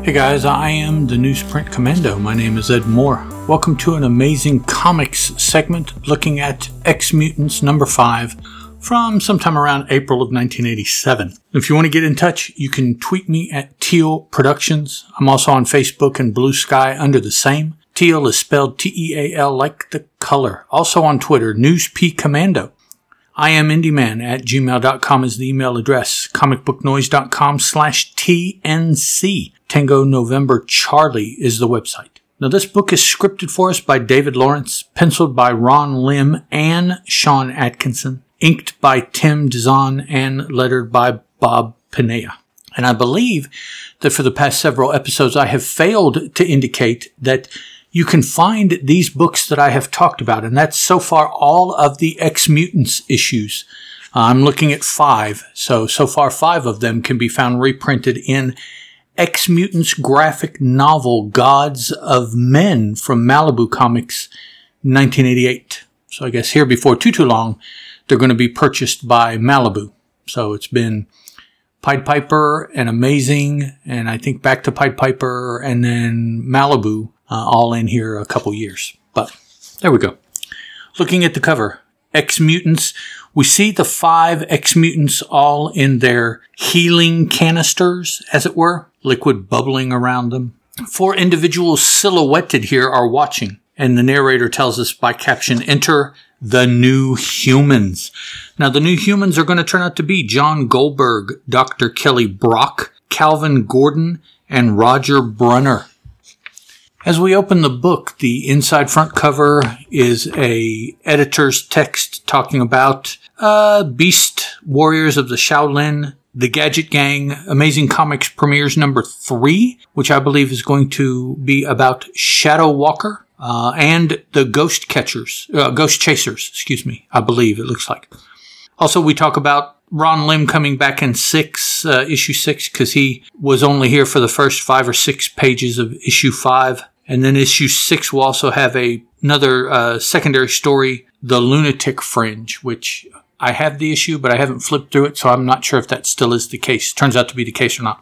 Hey guys, I am the Newsprint Commando. My name is Ed Moore. Welcome to an amazing comics segment looking at X-Mutants number 5 from sometime around April of 1987. If you want to get in touch, you can tweet me at Teal Productions. I'm also on Facebook and Blue Sky under the same. Teal is spelled T-E-A-L like the color. Also on Twitter, NewsPCommando. I am IndieMan at gmail.com is the email address. comicbooknoise.com/TNC. Tango November Charlie is the website. Now this book is scripted for us by David Lawrence, penciled by Ron Lim and Sean Atkinson, inked by Tim Dizon, and lettered by Bob Pinea. And I believe that for the past several episodes I have failed to indicate that you can find these books that I have talked about, and that's so far all of the X-Mutants issues. I'm looking at 5, so far 5 of them can be found reprinted in X-Mutants graphic novel Gods of Men from Malibu Comics, 1988. So I guess here before too long, they're going to be purchased by Malibu. So it's been Pied Piper and Amazing, and I think back to Pied Piper, and then Malibu, all in here a couple years. But there we go. Looking at the cover, X-Mutants. We see the 5 X-Mutants all in their healing canisters, as it were, liquid bubbling around them. 4 individuals silhouetted here are watching, and the narrator tells us by caption, enter the New Humans. Now, the New Humans are going to turn out to be John Goldberg, Dr. Kelly Brock, Calvin Gordon, and Roger Brunner. As we open the book, the inside front cover is a editor's text talking about Beast Warriors of the Shaolin, The Gadget Gang, Amazing Comics premieres number 3, which I believe is going to be about Shadow Walker, and the Ghost Chasers, I believe it looks like. Also, we talk about Ron Lim coming back in issue 6, because he was only here for the first 5 or 6 pages of issue 5. And then issue 6 will also have another secondary story, The Lunatic Fringe, which I have the issue, but I haven't flipped through it, so I'm not sure if that still is the case. Turns out to be the case or not.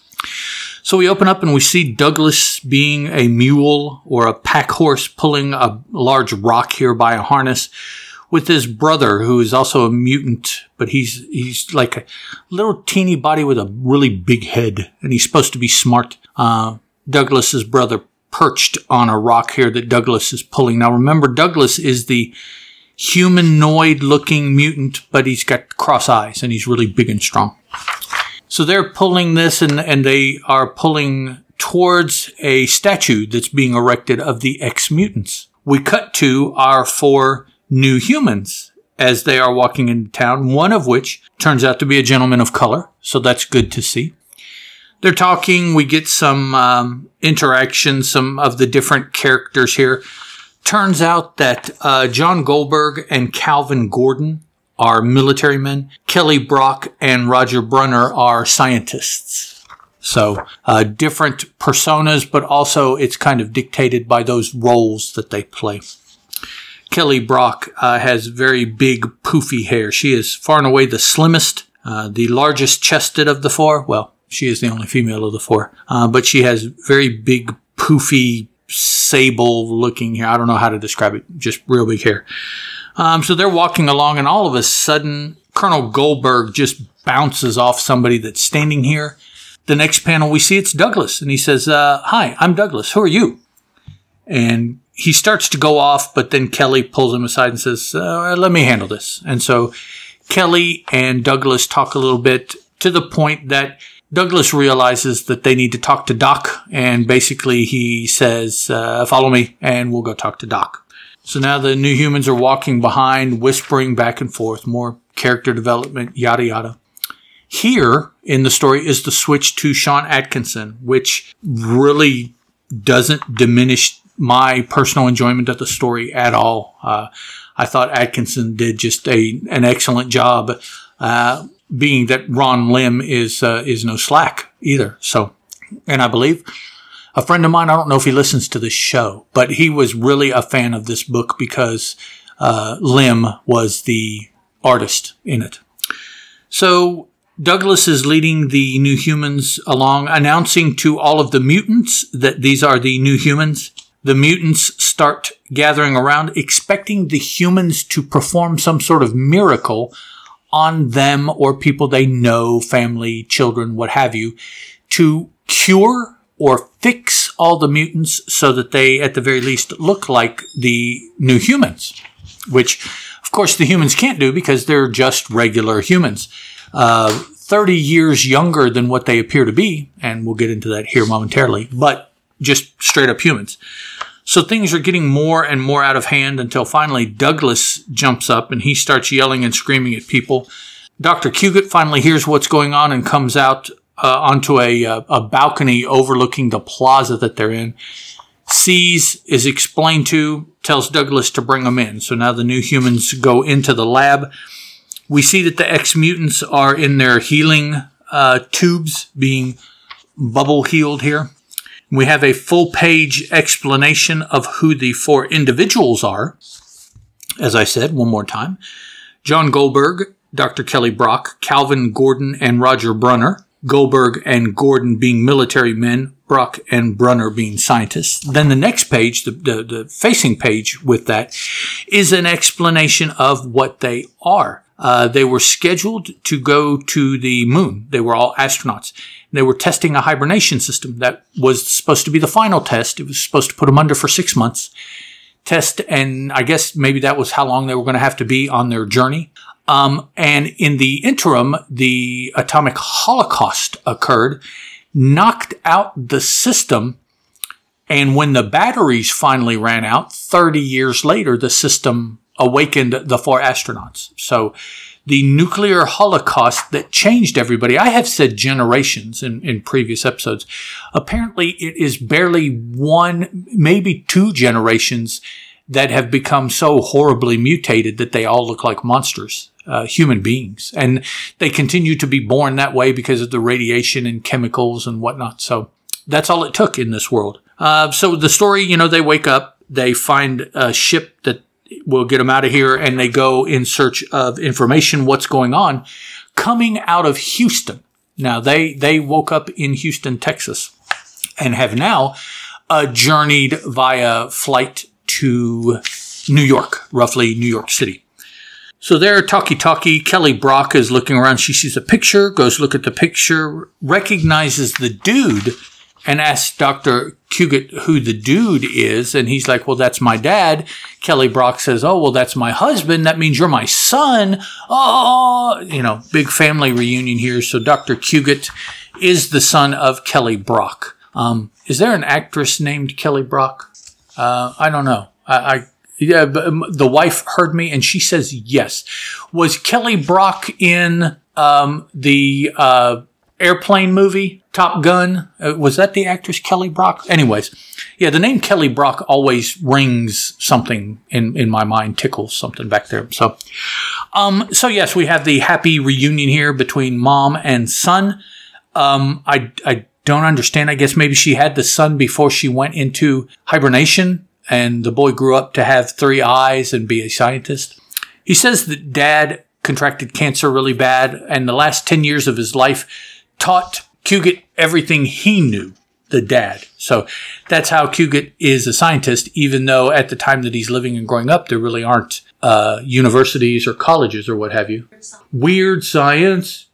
So we open up and we see Douglas being a mule or a pack horse pulling a large rock here by a harness with his brother, who is also a mutant, but he's like a little teeny body with a really big head, and he's supposed to be smart. Douglas's brother perched on a rock here that Douglas is pulling. Now remember, Douglas is the humanoid-looking mutant, but he's got cross eyes, and he's really big and strong. So they're pulling this, and they are pulling towards a statue that's being erected of the X-Mutants. We cut to our 4 New Humans as they are walking into town, one of which turns out to be a gentleman of color, so that's good to see. They're talking. We get some interaction, some of the different characters here. Turns out that John Goldberg and Calvin Gordon are military men. Kelly Brock and Roger Brunner are scientists. So different personas, but also it's kind of dictated by those roles that they play. Kelly Brock has very big, poofy hair. She is far and away the slimmest, the largest chested of the 4. Well, she is the only female of the 4. But she has very big, poofy, sable-looking hair. I don't know how to describe it. Just real big hair. So they're walking along, and all of a sudden, Colonel Goldberg just bounces off somebody that's standing here. The next panel, we see it's Douglas. And he says, hi, I'm Douglas. Who are you? And he starts to go off, but then Kelly pulls him aside and says, let me handle this. And so Kelly and Douglas talk a little bit to the point that Douglas realizes that they need to talk to Doc, and basically he says, follow me, and we'll go talk to Doc. So now the New Humans are walking behind, whispering back and forth, more character development, yada yada. Here in the story is the switch to Sean Atkinson, which really doesn't diminish my personal enjoyment of the story at all. I thought Atkinson did just an excellent job, being that Ron Lim is no slack either. So, and I believe a friend of mine, I don't know if he listens to this show, but he was really a fan of this book because Lim was the artist in it. So Douglas is leading the New Humans along, announcing to all of the mutants that these are the New Humans. The mutants start gathering around, expecting the humans to perform some sort of miracle on them or people they know, family, children, what have you, to cure or fix all the mutants so that they, at the very least, look like the New Humans, which, of course, the humans can't do because they're just regular humans. 30 years younger than what they appear to be, and we'll get into that here momentarily, but just straight up humans. So things are getting more and more out of hand until finally Douglas jumps up and he starts yelling and screaming at people. Dr. Cugut finally hears what's going on and comes out onto a balcony overlooking the plaza that they're in. Sees, is explained to, tells Douglas to bring them in. So now the New Humans go into the lab. We see that the ex-mutants are in their healing tubes being bubble healed here. We have a full-page explanation of who the 4 individuals are. As I said, one more time. John Goldberg, Dr. Kelly Brock, Calvin Gordon, and Roger Brunner. Goldberg and Gordon being military men, Brock and Brunner being scientists. Then the next page, the facing page with that, is an explanation of what they are. They were scheduled to go to the moon. They were all astronauts. They were testing a hibernation system. That was supposed to be the final test. It was supposed to put them under for 6 months. Test, and I guess maybe that was how long they were going to have to be on their journey. And in the interim, the atomic holocaust occurred, knocked out the system, and when the batteries finally ran out, 30 years later, the system awakened the 4 astronauts. So the nuclear holocaust that changed everybody, I have said generations in previous episodes. Apparently it is barely 1, maybe 2 generations that have become so horribly mutated that they all look like monsters, human beings. And they continue to be born that way because of the radiation and chemicals and whatnot. So that's all it took in this world. So the story, they wake up, they find a ship that will get them out of here, and they go in search of information, what's going on, coming out of Houston. Now, they woke up in Houston, Texas, and have now journeyed via flight to New York, roughly New York City. So there, talkie-talkie, Kelly Brock is looking around. She sees a picture, goes look at the picture, recognizes the dude, and asks Dr. Cugut who the dude is. And he's like, well, that's my dad. Kelly Brock says, oh, well, that's my husband. That means you're my son. Oh, big family reunion here. So Dr. Cugut is the son of Kelly Brock. Is there an actress named Kelly Brock? I don't know. Yeah, the wife heard me and she says yes. Was Kelly Brock in the airplane movie, Top Gun? Was that the actress Kelly Brock? Anyways, yeah, the name Kelly Brock always rings something in my mind, tickles something back there. So yes, we have the happy reunion here between mom and son. I don't understand. I guess maybe she had the son before she went into hibernation, and the boy grew up to have 3 eyes and be a scientist. He says that dad contracted cancer really bad, and the last 10 years of his life taught Cugut everything he knew, the dad. So that's how Cugut is a scientist, even though at the time that he's living and growing up, there really aren't universities or colleges or what have you. Weird science.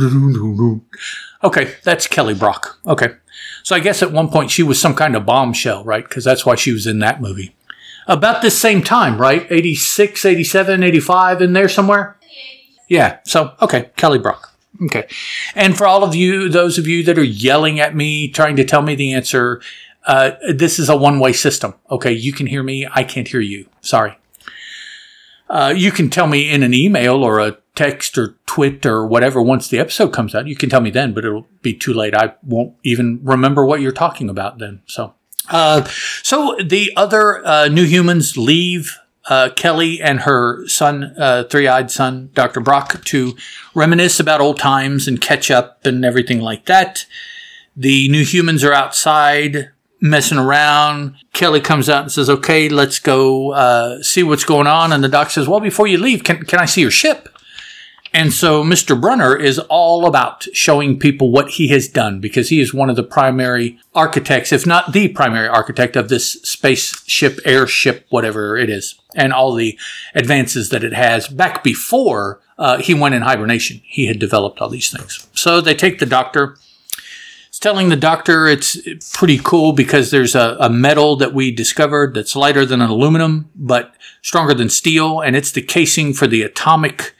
Okay, that's Kelly Brock. Okay. So I guess at one point she was some kind of bombshell, right? Because that's why she was in that movie. About this same time, right? 86, 87, 85, in there somewhere? Yeah. So, okay, Kelly Brock. Okay. And for all of you, those of you that are yelling at me, trying to tell me the answer, this is a one-way system. Okay. You can hear me. I can't hear you. Sorry. You can tell me in an email or a text or twit or whatever once the episode comes out. You can tell me then, but it'll be too late. I won't even remember what you're talking about then. So the other New Humans leave Kelly and her son, 3-eyed son, Dr. Brock, to reminisce about old times and catch up and everything like that. The New Humans are outside messing around. Kelly comes out and says, okay, let's go see what's going on. And the doc says, well, before you leave, can I see your ship? And so Mr. Brunner is all about showing people what he has done because he is one of the primary architects, if not the primary architect of this spaceship, airship, whatever it is, and all the advances that it has back before he went in hibernation. He had developed all these things. So they take the doctor. It's telling the doctor it's pretty cool because there's a metal that we discovered that's lighter than an aluminum, but stronger than steel, and it's the casing for the atomic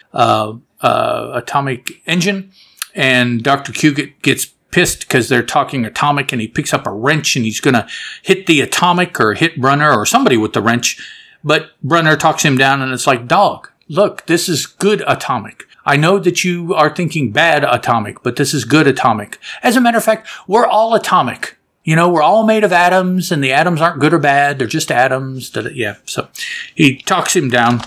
engine. And Dr. Cuget gets pissed because they're talking atomic, and he picks up a wrench and he's going to hit the atomic or hit Brunner or somebody with the wrench. But Brunner talks him down, and it's like, dog, look, this is good atomic. I know that you are thinking bad atomic, but this is good atomic. As a matter of fact, we're all atomic. You know, we're all made of atoms, and the atoms aren't good or bad. They're just atoms. Yeah. So he talks him down.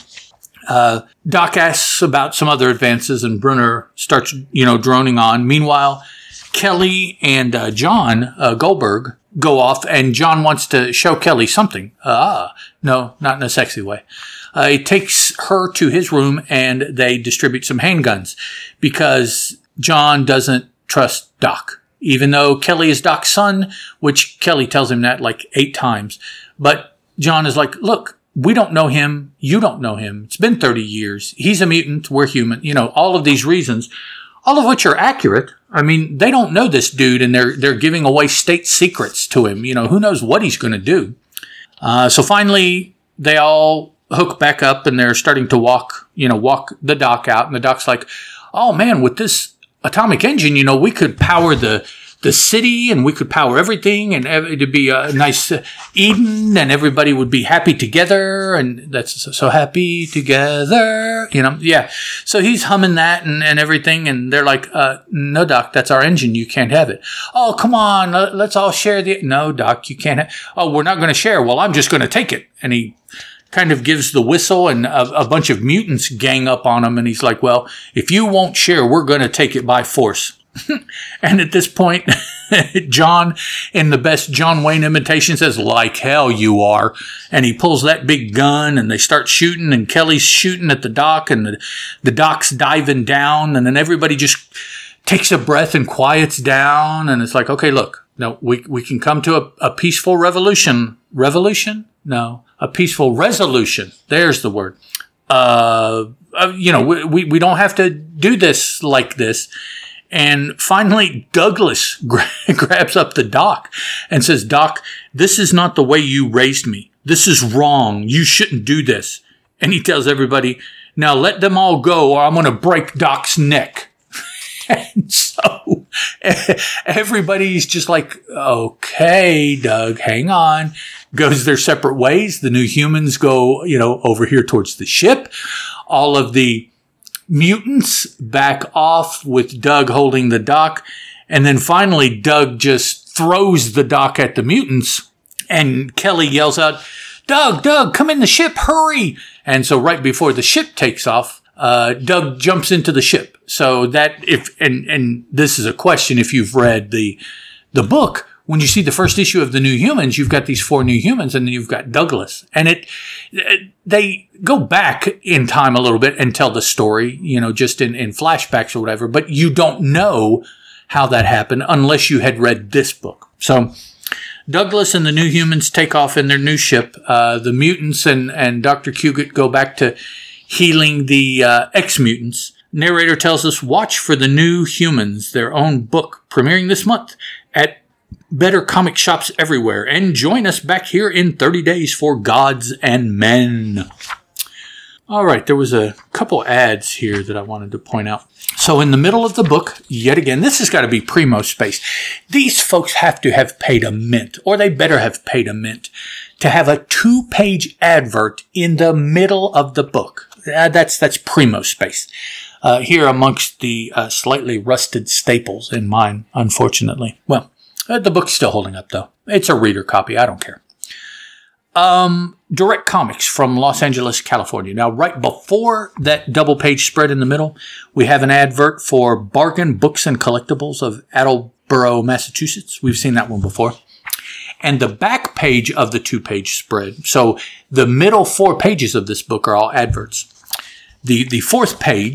Doc asks about some other advances, and Brunner starts, droning on. Meanwhile, Kelly and John Goldberg go off, and John wants to show Kelly something. No, not in a sexy way. He takes her to his room, and they distribute some handguns because John doesn't trust Doc, even though Kelly is Doc's son, which Kelly tells him that like 8 times. But John is like, look, we don't know him. You don't know him. It's been 30 years. He's a mutant. We're human. All of these reasons, all of which are accurate. I mean, they don't know this dude, and they're giving away state secrets to him. Who knows what he's going to do. So finally, they all hook back up, and they're starting to walk the doc out. And the doc's like, oh man, with this atomic engine, we could power the city, and we could power everything, and it'd be a nice Eden, and everybody would be happy together, and that's so happy together, yeah. So he's humming that and everything, and they're like, no, Doc, that's our engine. You can't have it. Oh, come on, let's all share no, Doc, you can't oh, we're not going to share. Well, I'm just going to take it. And he kind of gives the whistle, and a bunch of mutants gang up on him, and he's like, well, if you won't share, we're going to take it by force. And at this point, John, in the best John Wayne imitation, says, like hell you are. And he pulls that big gun, and they start shooting, and Kelly's shooting at the doc, and the doc's diving down, and then everybody just takes a breath and quiets down, and it's like, okay, look, no, we can come to a peaceful revolution. Revolution? No, a peaceful resolution. There's the word. We don't have to do this like this. And finally, Douglas grabs up the doc and says, Doc, this is not the way you raised me. This is wrong. You shouldn't do this. And he tells everybody, now let them all go, or I'm going to break Doc's neck. And so everybody's just like, okay, Doug, hang on. Goes their separate ways. The new humans go, over here towards the ship. All of the mutants back off with Doug holding the doc. And then finally, Doug just throws the doc at the mutants. And Kelly yells out, Doug, come in the ship, hurry. And so right before the ship takes off, Doug jumps into the ship. So that and this is a question if you've read the book, when you see the first issue of the New Humans, you've got these 4 New Humans, and then you've got Douglas. And they go back in time a little bit and tell the story, just in flashbacks or whatever, but you don't know how that happened unless you had read this book. So Douglas and the New Humans take off in their new ship. The mutants and Dr. Cuget go back to healing the ex-mutants. Narrator tells us, watch for the New Humans, their own book, premiering this month at better comic shops everywhere. And join us back here in 30 days for Gods and Men. All right, there was a couple ads here that I wanted to point out. So in the middle of the book, yet again, this has got to be primo space. These folks have to have paid a mint, or they better have paid a mint, to have a 2-page advert in the middle of the book. That's primo space. Here amongst the slightly rusted staples in mine, unfortunately. Well, the book's still holding up, though. It's a reader copy. I don't care. Direct Comics from Los Angeles, California. Now, right before that double-page spread in the middle, we have an advert for Bargain Books and Collectibles of Attleboro, Massachusetts. We've seen that one before. And the back page of the 2-page spread. So the middle 4 pages of this book are all adverts. The 4th page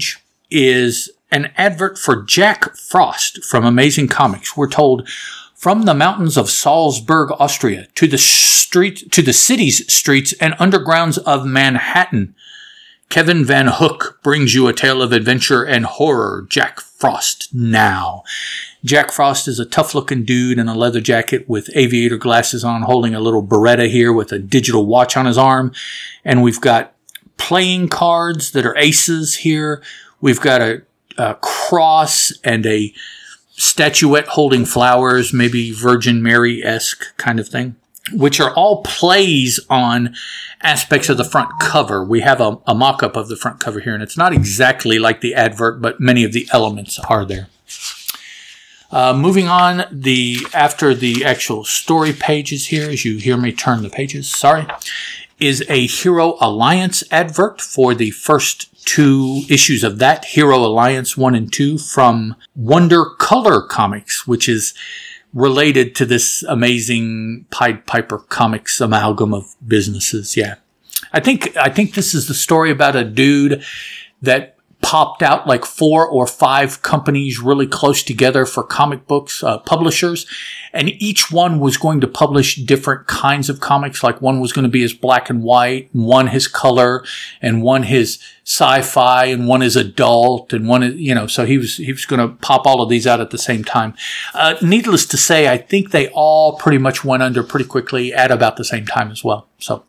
is an advert for Jack Frost from Amazing Comics. We're told, from the mountains of Salzburg, Austria, to the city's streets and undergrounds of Manhattan, Kevin Van Hook brings you a tale of adventure and horror. Jack Frost now. Jack Frost is a tough-looking dude in a leather jacket with aviator glasses on, holding a little Beretta here with a digital watch on his arm. And we've got playing cards that are aces here. We've got a cross and a statuette holding flowers, maybe Virgin Mary-esque kind of thing, which are all plays on aspects of the front cover. We have a mock-up of the front cover here, and it's not exactly like the advert, but many of the elements are there. Moving on, after the actual story pages here, as you hear me turn the pages, is a Hero Alliance advert for the first 2 issues of that, Hero Alliance 1 and 2, from Wonder Color Comics, which is related to this amazing Pied Piper Comics amalgam of businesses. Yeah. I think this is the story about a dude that popped out like 4 or 5 companies really close together for comic books, publishers, and each one was going to publish different kinds of comics. Like one was going to be his black and white, and one his color, and one his sci-fi, and one his adult, and one is, so he was going to pop all of these out at the same time. Needless to say, I think they all pretty much went under pretty quickly at about the same time as well. So,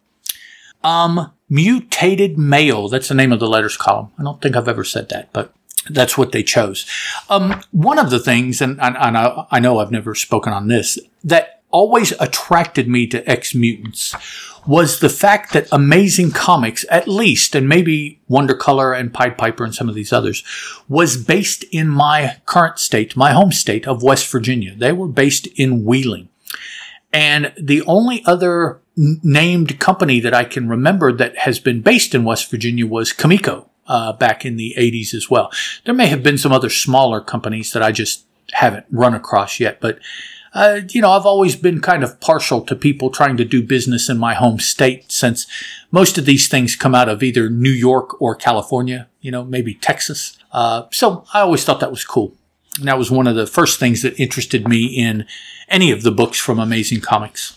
Mutated Male, that's the name of the letters column. I don't think I've ever said that, but that's what they chose. One of the things, and I know I've never spoken on this, that always attracted me to X-Mutants was the fact that Amazing Comics, at least, and maybe Wonder Color and Pied Piper and some of these others, was based in my current state, my home state of West Virginia. They were based in Wheeling. And the only other named company that I can remember that has been based in West Virginia was Comico, back in the 80s as well. There may have been some other smaller companies that I just haven't run across yet, but, I've always been kind of partial to people trying to do business in my home state, since most of these things come out of either New York or California, maybe Texas. So I always thought that was cool. And that was one of the first things that interested me in any of the books from Amazing Comics.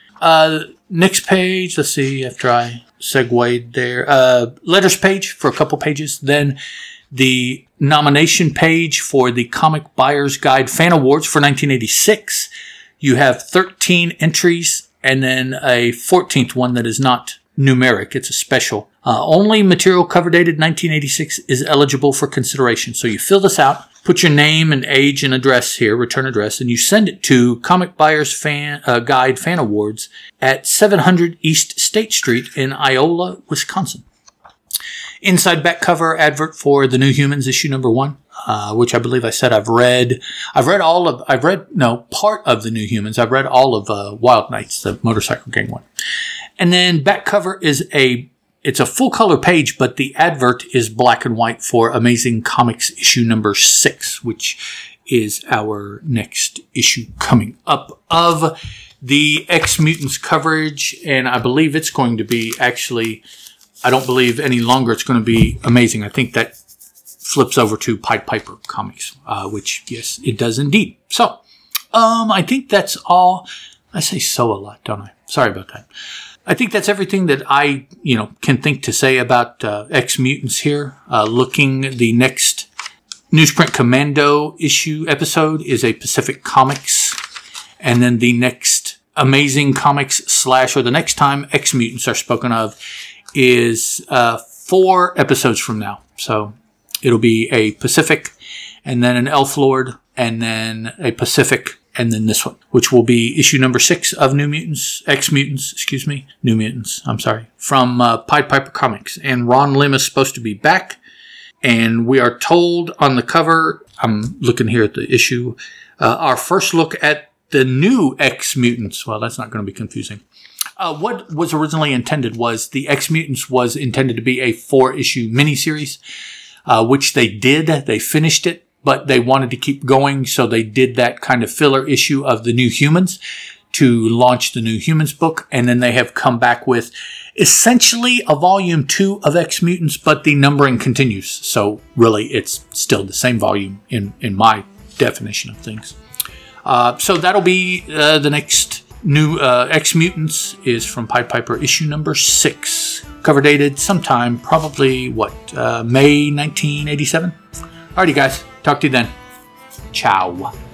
Next page, let's see, after I segued there, letters page for a couple pages, then the nomination page for the Comic Buyer's Guide Fan Awards for 1986. You have 13 entries and then a 14th one that is not numeric. It's a special. Only material cover dated 1986 is eligible for consideration. So you fill this out, put your name and age and address here, return address, and you send it to Comic Buyer's Guide Fan Awards at 700 East State Street in Iola, Wisconsin. Inside back cover advert for The New Humans issue number 1, which I believe I said I've read part of The New Humans. I've read all of Wild Knights, the Motorcycle Gang one. And then back cover is it's a full color page, but the advert is black and white for Amazing Comics issue number 6, which is our next issue coming up of the X-Mutants coverage. And I believe it's going to be I don't believe any longer it's going to be Amazing. I think that flips over to Pied Piper Comics, which, yes, it does indeed. So, I think that's all. I say so a lot, don't I? Sorry about that. I think that's everything that I, can think to say about X-Mutants here. The next Newsprint Commando episode is a Pacific Comics. And then the next Amazing Comics the next time X-Mutants are spoken of is 4 episodes from now. So it'll be a Pacific, and then an Elf Lord, and then a Pacific, and then this one, which will be issue number 6 of New Mutants, from Pied Piper Comics. And Ron Lim is supposed to be back, and we are told on the cover, I'm looking here at the issue, our first look at the new X-Mutants. Well, that's not going to be confusing. What was originally intended was the X-Mutants was intended to be a 4-issue miniseries, which they did. They finished it, but they wanted to keep going, so they did that kind of filler issue of the New Humans to launch the New Humans book, and then they have come back with essentially a volume 2 of X Mutants, but the numbering continues. So really, it's still the same volume in my definition of things. So that'll be the next new X Mutants is from Pied Piper issue number 6. Cover dated sometime, probably, May 1987? Alrighty, guys. Talk to you then. Ciao.